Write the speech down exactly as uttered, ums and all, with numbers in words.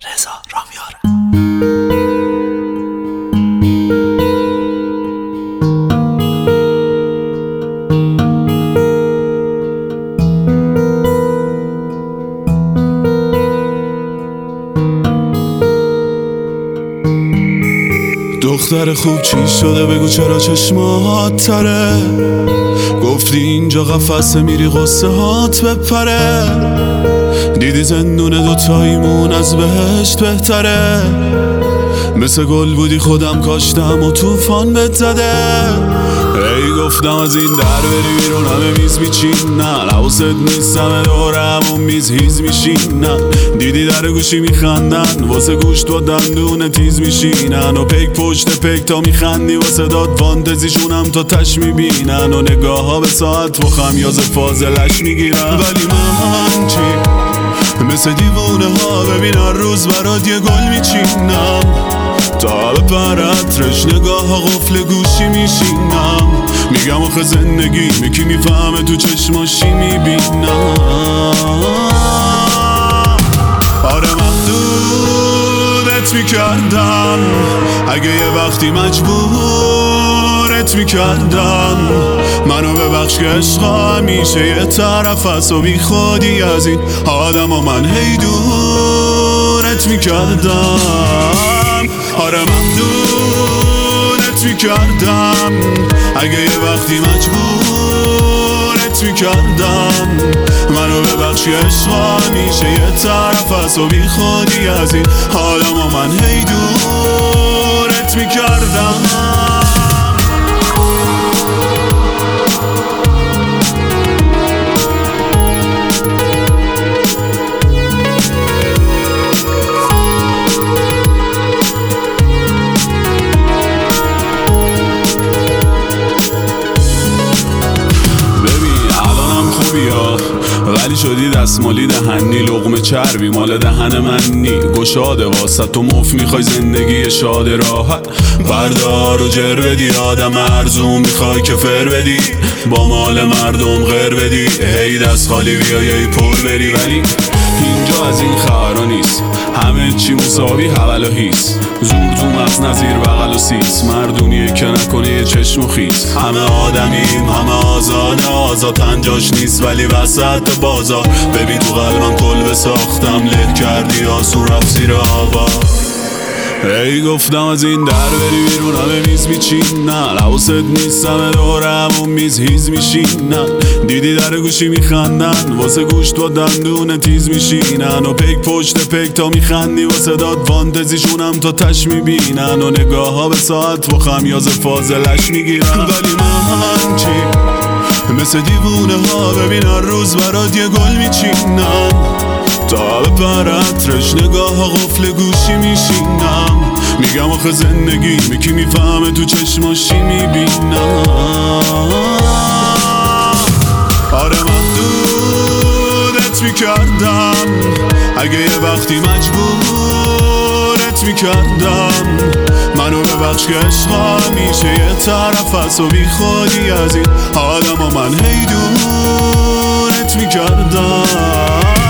رضا رامیاره. دختر خوب چی شده بگو چرا چشمات تره؟ گفتی اینجا قفسه میری قصه هات بپره. دیدی زندون دوتاییمون از بهشت بهتره. مثل گل بودی خودم کاشتم و توفان بهت زده. ای گفتم از این در بری بیرون همه میز میچینن، حواست نیست همه دوره همون میز هیز میشینن. دیدی در گوشی میخندن واسه گوشت با دندون تیز میشینن، و پیک پشت پیک تا میخندی واسه داد فانتزیشونم تا تش میبینن، و نگاه ها به ساعت و خمیاز فاضلش میگیرن. ولی من چی؟ مثل دیوونه ها ببین هر روز برات یه گل میچینم، تا بپرد رش نگاه ها قفل گوشی میشینم. میگم آخه زندگی میکی میفهمه تو چشماشی میبینم. آره محدودت میکردم اگه یه وقتی مجبورت میکردم. منو ببخش که عشقا همیشه یه طرف هست و بی خودی از این آدم و من هی دورت میکردم. آره محدودت میکردم اگه یه وقتی مجبورت میکردم. منو ببخش که عشقا همیشه یه طرف هست و بی خودی از این آدم و من هی دورت میکردم. ولی شدی دستمالی دهنی، لقمه چربی مال دهن منی. گشاده واسه تو مف میخوای زندگی شاد راحت، بردار و جر بدی آدم ارزون میخوای که فر بدی، با مال مردم غیر بدی. هی دست خالی بیایی پر بری، ولی اینجا از این خبرها نیست. همه چی مساوی حول و هیست، زور تو مغز نظیر بغل و سیس. مردونیه که نکنه یه چشم و خیس. همه آدمیم همه آزاده، آزاد پنجاش نیست ولی وسط بازار. ببین تو قلبم کلبه ساختم، له کردی آسون رفت زیر آوار. ای گفتم از این در بری بیرون همه میز میچینن، حواست نیست همه دوره همون میز هیز میشینن. دیدی در گوشی میخندن واسه گوشت با دندون تیز میشینن، و پیک پشت پیک تا میخندی واسه داد فانتزیشونم تا تش میبینن، و نگاه ها به ساعت و خمیاز فاضلش میگیرن. ولی من چی؟ مثل دیوونه ها ببین هر روز برات یه گل میچینم، تا بپرد رش نگاه ها قفل گوشی میشینم. میگم آخه زندگی میکی میفهمه تو چشماشی میبینم. آره محدودت میکردم اگه یه وقتی مجبورت میکردم. منو ببخش که عشقا همیشه یه طرف هست و بی خودی از این آدم و من هی دورت میکردم.